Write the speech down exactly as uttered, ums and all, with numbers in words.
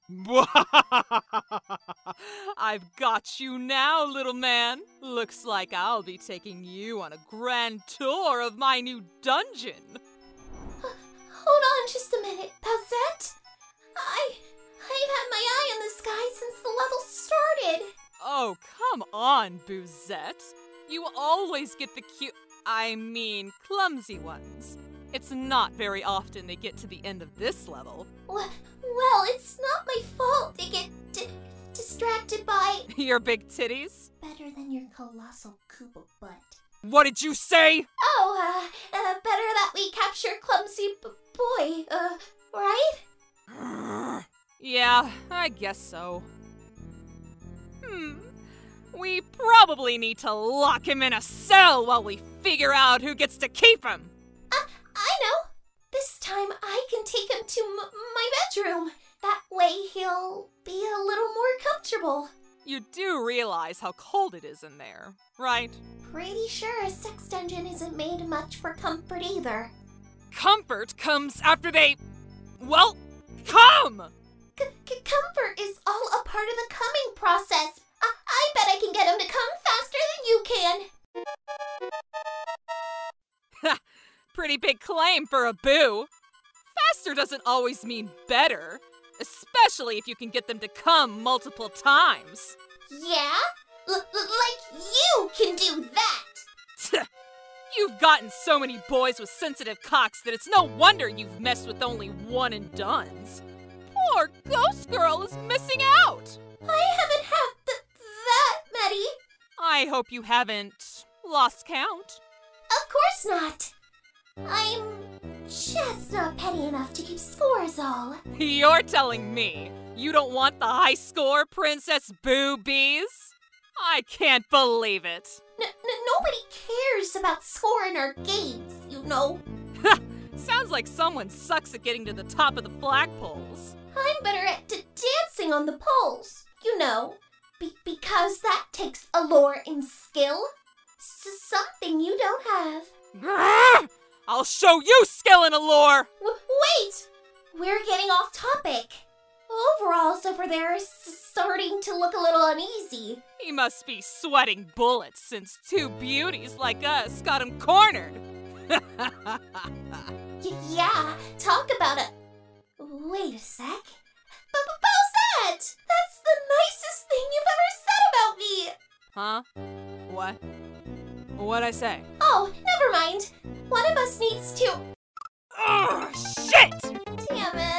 I've got you now, little man. Looks like I'll be taking you on a grand tour of my new dungeon. Uh, hold on just a minute, Bowsette. I... I've had my eye on the sky since the level started. Oh, come on, Boozette. You always get the cute... I mean, clumsy ones. It's not very often they get to the end of this level. Well, well it's not my fault they get di distracted by... Your big titties? Better than your colossal Koopa butt. What did you say? Oh, uh, uh better that we capture Clumsy b Boy, uh, right? Yeah, I guess so. Hmm. We probably need to lock him in a cell while we figure out who gets to keep him. Uh, I know. This time I can take him to m my bedroom. That way he'll be a little more comfortable. You do realize how cold it is in there, right? Pretty sure a sex dungeon isn't made much for comfort either. Comfort comes after they... well, come! C c comfort is all a part of the coming process. I, I bet I can get him to come faster than you can. Pretty big claim for a boo. Faster doesn't always mean better, especially if you can get them to come multiple times. Yeah? L like you can do that! You've gotten so many boys with sensitive cocks that it's no wonder you've messed with only one and dones. Poor Ghost Girl is missing out. I haven't had th that many. I hope you haven't lost count. Of course not. I'm just not petty enough to keep score is all. You're telling me you don't want the high score, Princess Boobies? I can't believe it. N n nobody cares about score in our games, you know. Sounds like someone sucks at getting to the top of the flagpoles. I'm better at d dancing on the poles, you know. Be because that takes allure and skill. S something you don't have. Grrr! I'll show you skill and allure! W wait! We're getting off topic. Overalls over there is starting to look a little uneasy. He must be sweating bullets since two beauties like us got him cornered. y yeah, talk about it. Wait a sec. B-b-Bowsette! That's the nicest thing you've ever said about me! Huh? What? What'd I say? Oh, never mind. One of us needs to... Oh, shit! Damn it.